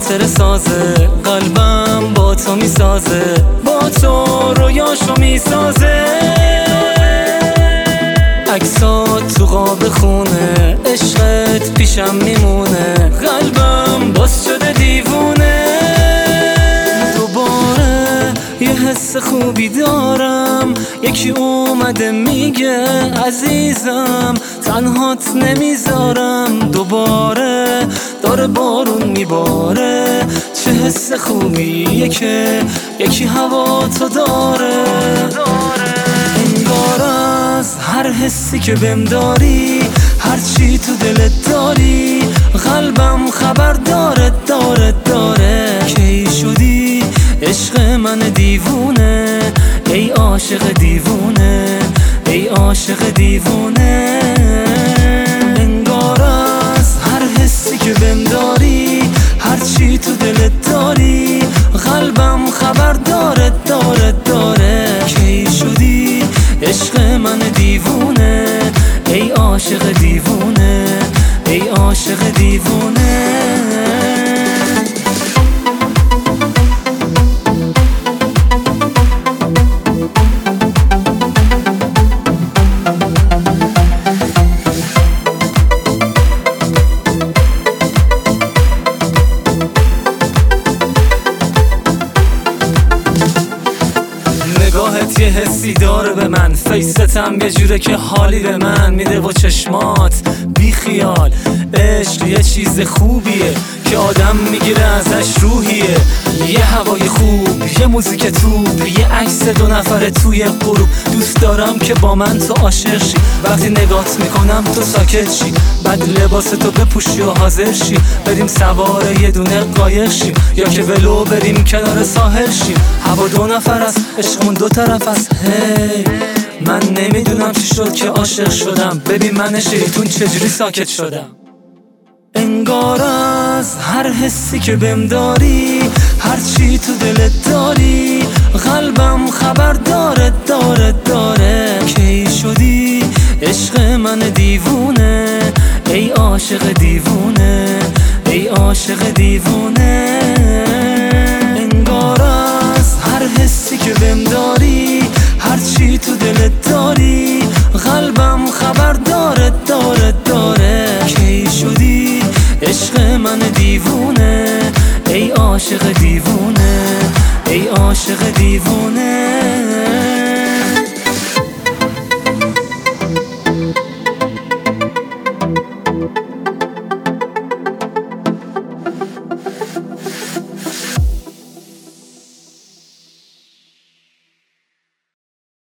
خاطر سازه، قلبم با تو میسازه، با تو رویاشو میسازه. عکسات تو قاب خونه، عشقت پیشم میمونه، قلبم باز شده دیوونه. دوباره یه حس خوبی دارم، یکی اومده میگه عزیزم تنهات نمیذارم. دوباره داره بارون میباره، چه حس خوبیه که یکی هوا تو داره. انگار از هر حسی که بهم داری، هر چی تو دلت داری، قلبم خبر داره کی شدی عشق من دیوونه، ای عاشق دیوونه، ای عاشق دیوونه. انگار از هر حسی که بهم داری، هر چی تو دلت داری، قلبم خبر داره کی شدی عشق من دیوونه، ای عاشق دیوونه، ای عاشق دیوونه. نگاهت یه حسی داره به من، فیستم یه جوره که حالی به من میده و چشمات بی خیال. عشق یه چیز خوبیه که آدم میگیره ازش روحیه، یه هوای خوب، یه موزیک توپ، یه عکس دو نفره توی غروب. دوست دارم که با من تو عاشق شی، وقتی نگات میکنم تو ساکت شی، بعد لباس تو بپوشی و حاضر شی بریم سوار یه دونه قایق شیم، یا که ولو بریم کنار ساحل شیم. هوا دو نفر است، عشقمون دو طرف است. هی من نمیدونم چی شد که عاشق شدم، ببین من شیطون چجوری ساکت شدم. انگار از هر حسی که بهم داری، هر چی تو دلت داری، قلبم خبر داره کی شدی عشق من دیوونه، ای عاشق دیوونه، ای عاشق دیوونه. انگار از هر حسی که بهم داری، هر چی تو دلت داری، قلبم خبر داره کی شدی عشق من دیوونه، ای عاشق دیوونه، ای عاشق دیوونه.